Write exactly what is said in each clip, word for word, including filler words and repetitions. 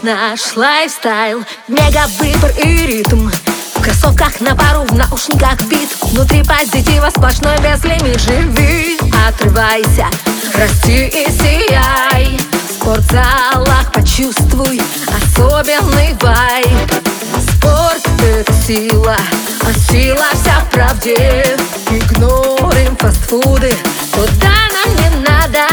наш лайфстайл, мега выбор и ритм. В кроссовках на пару, в наушниках бит. Внутри позитива сплошной безлимит. Живи, отрывайся, расти и сияй. В спортзалах почувствуй особенный вайб. Спорт — это сила, а сила вся в правде. Игнорим фастфуды, туда нам не надо.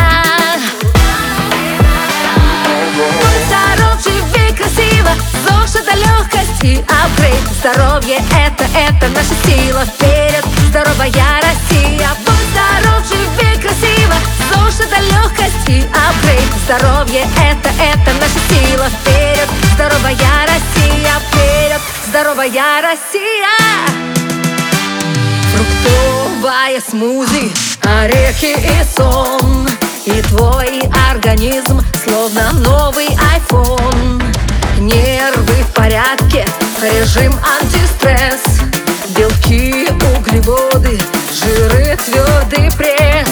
Будь здоров, живи красиво, ЗОЖ — это легкость и апгрейд. Здоровье — это, это наша сила. Вперед, здоровая Россия. Будь здоров, живи красиво, ЗОЖ — это легкость и апгрейд. Здоровье — это, это наша сила. Вперед, здоровая Россия. Вперед, здоровая Россия. Фруктовая смузи, орехи и сон. И твой организм словно новый айфон. Нервы в порядке, режим антистресс. Белки, углеводы, жиры, твердый пресс.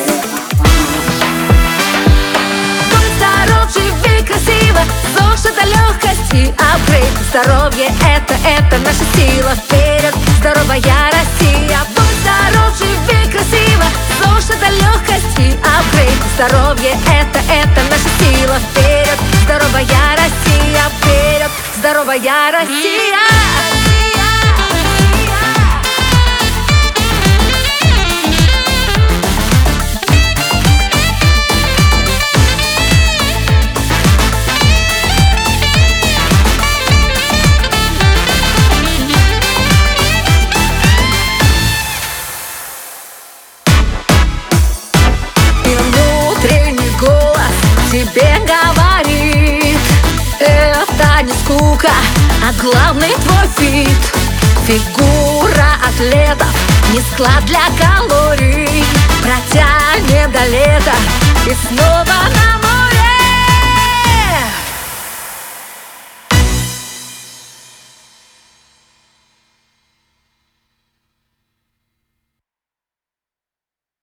Будь здоров, живи красиво, ЗОЖ — это легкость и апгрейд. Здоровье — это, это наша сила. Вперед, здоровая Россия. Будь здоров, живи красиво, ЗОЖ — это легкость и апгрейд. Здоровье — это, это наша сила. Вперед, здоровая Россия. Вперед, здоровая Россия. Тебе говорит, это не скука, а главный твой фит. Фигура атлетов, не склад для калорий. Протянет до лета и снова нам